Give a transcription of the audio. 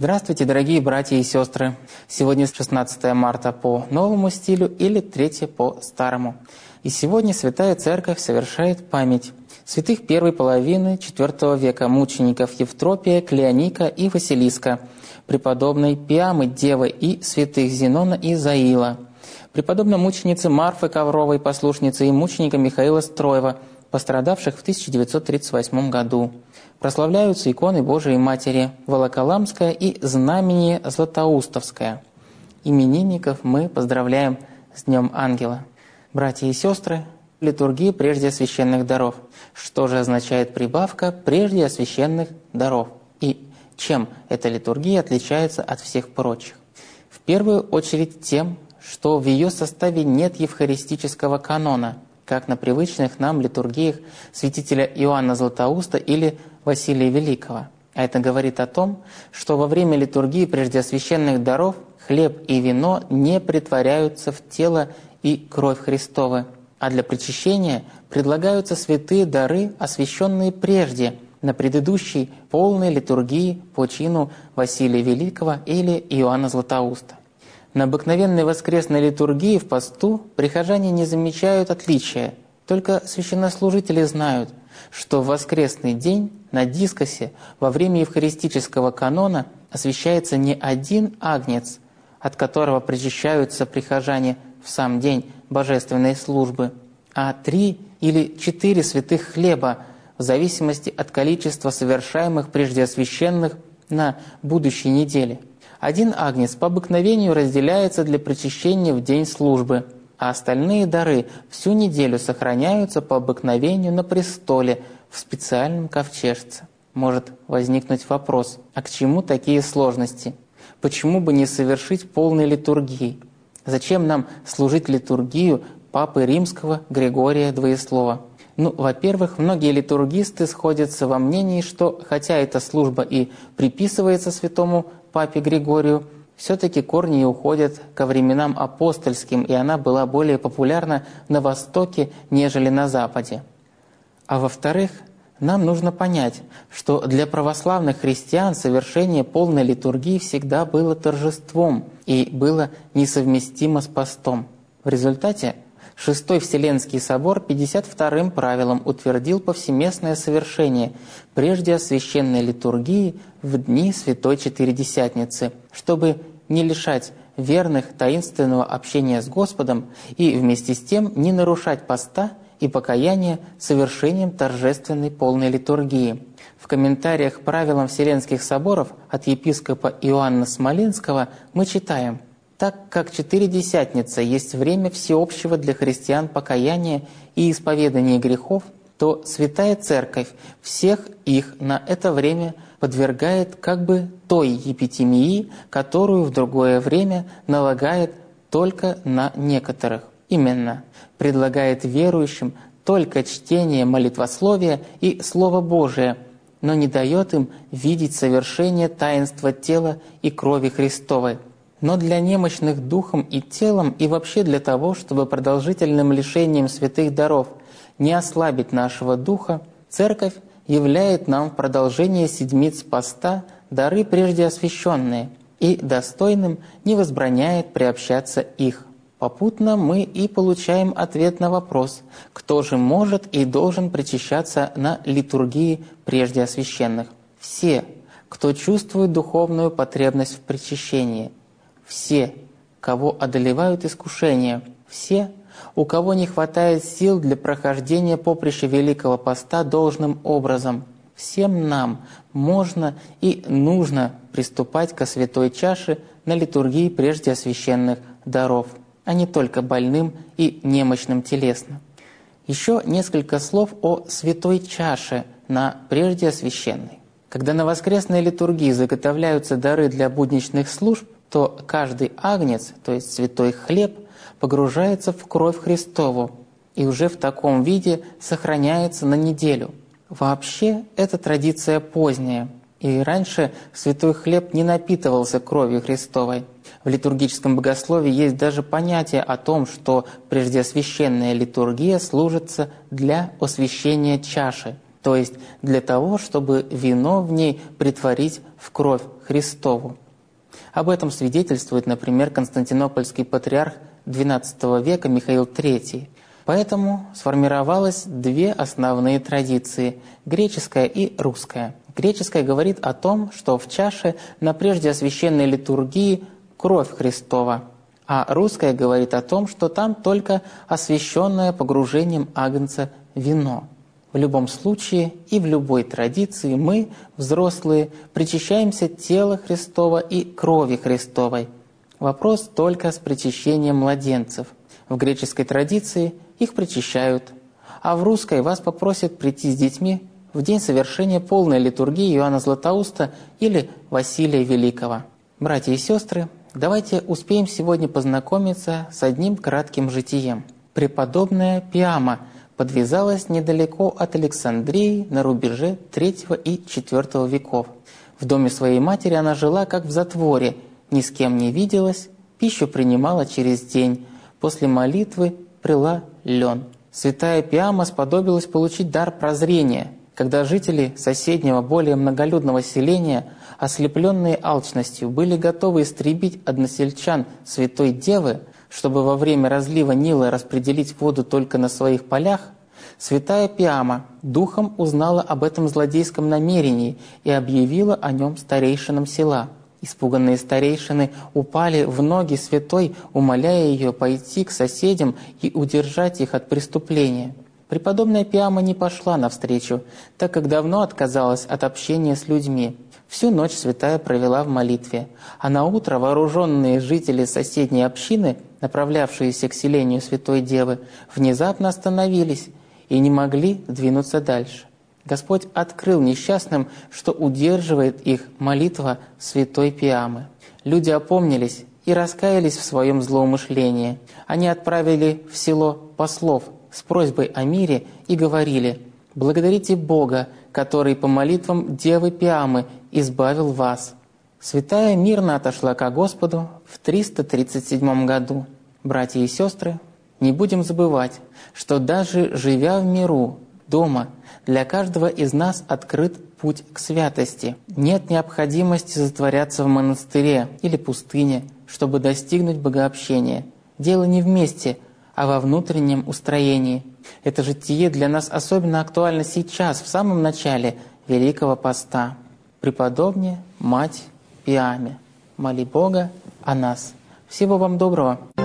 Здравствуйте, дорогие братья и сестры! Сегодня 16 марта по новому стилю или 3 по старому. И сегодня Святая Церковь совершает память святых первой половины IV века мучеников Евтропия, Клеоника и Василиска, преподобной Пиамы Девы и святых Зенона и Заила, преподобной мученицы Марфы Ковровой, послушницы и мученика Михаила Строева, пострадавших в 1938 году. Прославляются иконы Божией Матери Волоколамская и Знамение Златоустовское. Именинников мы поздравляем с Днем Ангела. Братья и сестры, литургия прежде священных даров. Что же означает прибавка «прежде священных даров»? И чем эта литургия отличается от всех прочих? В первую очередь тем, что в ее составе нет евхаристического канона, как на привычных нам литургиях святителя Иоанна Златоуста или Василия Великого. А это говорит о том, что во время литургии преждеосвященных даров хлеб и вино не претворяются в тело и кровь Христовы, а для причащения предлагаются святые дары, освященные прежде, на предыдущей полной литургии по чину Василия Великого или Иоанна Златоуста. На обыкновенной воскресной литургии в посту прихожане не замечают отличия, только священнослужители знают, что в воскресный день на дискосе во время евхаристического канона освящается не один агнец, от которого причащаются прихожане в сам день божественной службы, а 3 или 4 святых хлеба, в зависимости от количества совершаемых преждеосвященных на будущей неделе. Один агнец по обыкновению разделяется для причащения в день службы, а остальные дары всю неделю сохраняются по обыкновению на престоле в специальном ковчежце. Может возникнуть вопрос, а к чему такие сложности? Почему бы не совершить полной литургии? Зачем нам служить литургию Папы Римского Григория Двоеслова? Во-первых, многие литургисты сходятся во мнении, что хотя эта служба и приписывается святому Папе Григорию, все-таки корни уходят ко временам апостольским, и она была более популярна на Востоке, нежели на Западе. А во-вторых, нам нужно понять, что для православных христиан совершение полной литургии всегда было торжеством и было несовместимо с постом. В результате Шестой Вселенский собор 52-м правилом утвердил повсеместное совершение преждеосвященной литургии в дни Святой Четыредесятницы, чтобы не лишать верных таинственного общения с Господом и вместе с тем не нарушать поста и покаяния совершением торжественной полной литургии. В комментариях к правилам Вселенских соборов от епископа Иоанна Смоленского мы читаем: «Так как Четыредесятница есть время всеобщего для христиан покаяния и исповедания грехов, то Святая Церковь всех их на это время подвергает как бы той епитемии, которую в другое время налагает только на некоторых. Именно, предлагает верующим только чтение молитвословия и Слова Божия, но не дает им видеть совершение таинства тела и крови Христовой. Но для немощных духом и телом и вообще для того, чтобы продолжительным лишением святых даров не ослабить нашего духа, Церковь являет нам в продолжение седмиц поста дары прежде освященные и достойным не возбраняет приобщаться их. Попутно мы и получаем ответ на вопрос, кто же может и должен причащаться на литургии прежде освященных. Все, кто чувствует духовную потребность в причащении. Все, кого одолевают искушения, все, у кого не хватает сил для прохождения поприща Великого Поста должным образом. Всем нам можно и нужно приступать ко святой чаше на литургии прежде освященных даров, а не только больным и немощным телесно. Еще несколько слов о святой чаше на прежде освященной. Когда на воскресной литургии заготовляются дары для будничных служб, то каждый агнец, то есть святой хлеб, погружается в кровь Христову и уже в таком виде сохраняется на неделю. Вообще, это традиция поздняя, и раньше святой хлеб не напитывался кровью Христовой. В литургическом богословии есть даже понятие о том, что преждеосвященная литургия служится для освящения чаши, то есть для того, чтобы вино в ней претворить в кровь Христову. Об этом свидетельствует, например, константинопольский патриарх XII века Михаил III. Поэтому сформировалось две основные традиции – греческая и русская. Греческая говорит о том, что в чаше на прежде освященной литургии кровь Христова, а русская говорит о том, что там только освященное погружением агнца вино. В любом случае и в любой традиции мы, взрослые, причащаемся тела Христова и крови Христовой. Вопрос только с причащением младенцев. В греческой традиции их причащают, а в русской вас попросят прийти с детьми в день совершения полной литургии Иоанна Златоуста или Василия Великого. Братья и сестры, давайте успеем сегодня познакомиться с одним кратким житием. Преподобная Пиама подвязалась недалеко от Александрии на рубеже III и IV веков. В доме своей матери она жила как в затворе, ни с кем не виделась, пищу принимала через день, после молитвы прила лен. Святая Пиама сподобилась получить дар прозрения, когда жители соседнего, более многолюдного селения, ослепленные алчностью, были готовы истребить односельчан Святой Девы, чтобы во время разлива Нила распределить воду только на своих полях, святая Пиама духом узнала об этом злодейском намерении и объявила о нем старейшинам села. Испуганные старейшины упали в ноги святой, умоляя ее пойти к соседям и удержать их от преступления. Преподобная Пиама не пошла навстречу, так как давно отказалась от общения с людьми. Всю ночь святая провела в молитве, а наутро вооруженные жители соседней общины, направлявшиеся к селению Святой Девы, внезапно остановились и не могли двинуться дальше. Господь открыл несчастным, что удерживает их молитва святой Пиамы. Люди опомнились и раскаялись в своем злоумышлении. Они отправили в село послов с просьбой о мире и говорили: «Благодарите Бога, который по молитвам Девы Пиамы избавил вас». Святая мирно отошла ко Господу в 337 году. Братья и сестры, не будем забывать, что даже живя в миру, дома, для каждого из нас открыт путь к святости. Нет необходимости затворяться в монастыре или пустыне, чтобы достигнуть богообщения. Дело не в месте, а во внутреннем устроении. Это житие для нас особенно актуально сейчас, в самом начале Великого Поста. Преподобнее Мать Пиаме, моли Бога о нас. Всего вам доброго.